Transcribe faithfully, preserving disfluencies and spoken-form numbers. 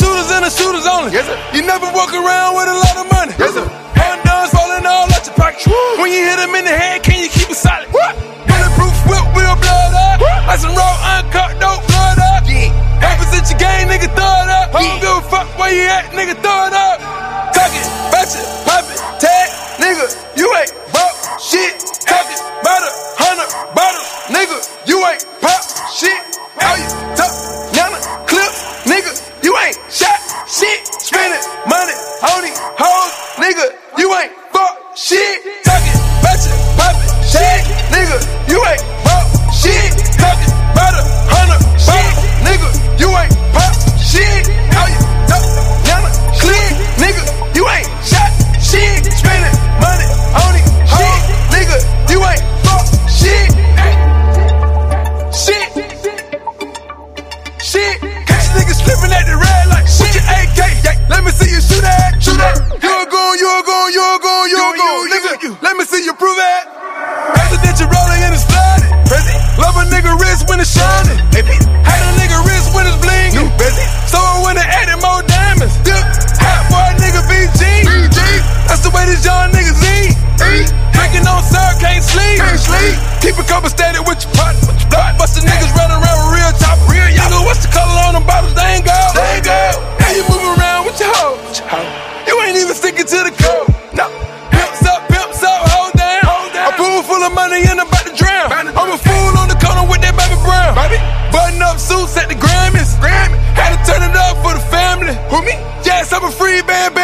shooters and the shooters only. Yes, sir. You never walk around with a lot of money. Yes, sir. Handguns falling all out your pocket. Woo. When you hit them in the head, can you keep it solid? What? Bulletproof whip, real blood up. What? Like some raw, uncut, dope, blood up. Yeah. Happens at your game, nigga, throw it up. Huh? Don't give a fuck where you at, nigga, throw it up. Tuck it, batch it, pop it, tag, nigga, you ain't bought shit. Tuck it, about a hundred bottles, nigga, you ain't pop shit. All you tuck, nana, clips, nigga, you ain't shot shit. Spending money on these hoes, nigga, you ain't fuck shit. Tuck it, batch it, pop it, tag, nigga, you ain't bought shit. Tuck it, about a hundred bottles, nigga, you ain't pop shit. All you tuck, nana, clip, nigga, you ain't shot shit. Spending money on these hoes, nigga, you ain't fuck shit. Shit. Shit. Catch niggas slipping at the red light. Put your A K. Let me see you shoot that. Shoot that. You a goon, you a goon, you a goon, you a goon. Nigga, let me see you prove that. Presidential rolling and it's flooded. Love a nigga wrist when it's shining. Hate a nigga wrist when it's blinging. So when they added more diamonds. Hot boy nigga B G. That's the way these young niggas eat. Drinking on syrup, can't sleep. Keep a couple steady with your partner. Bustin' niggas running around with real chopper. Real nigga, what's the color on them bottles? They ain't gold. They ain't gold. How you moving around with your hoe? You ain't even sticking to the code. No. Pimps up, pimps up, hold down. A pool full of money and I'm about to drown. I'm a fool on the corner with that baby brown. Button up suits at the Grammys. Had to turn it up for the family. Who me? Yes, I'm a free band.